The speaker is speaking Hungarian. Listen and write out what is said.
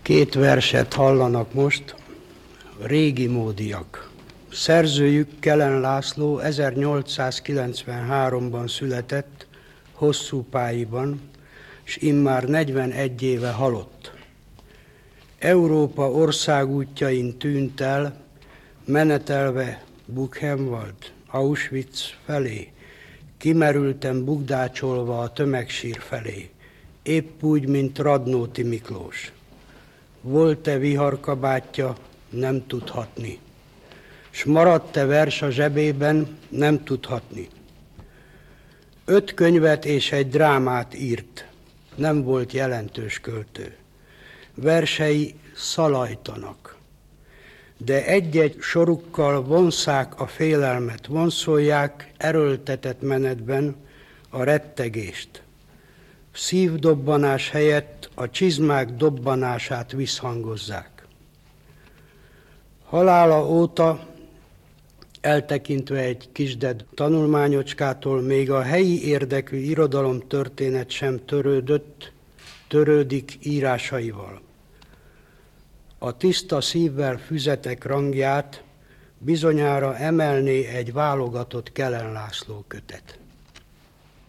Két verset hallanak most, régi módiak. Szerzőjük Kelen László 1893-ban született, Hosszúpályiban, s immár 41 éve halott. Európa országútjain tűnt el, menetelve Buchenwald, Auschwitz felé, kimerülten bugdácsolva a tömegsír felé, épp úgy, mint Radnóti Miklós. Volt-e viharkabátja, nem tudhatni, s maradt-e vers a zsebében, nem tudhatni. 5 könyvet és egy drámát írt, nem volt jelentős költő. Versei szalajtanak, de egy-egy sorukkal vonszák a félelmet, vonszolják erőltetett menetben a rettegést. Szívdobbanás helyett a csizmák dobbanását visszhangozzák. Halála óta, eltekintve egy kisded tanulmányocskától, még a helyi érdekű irodalomtörténet sem törődik írásaival. A tiszta szívvel füzetek rangját bizonyára emelné egy válogatott Kelen László kötet.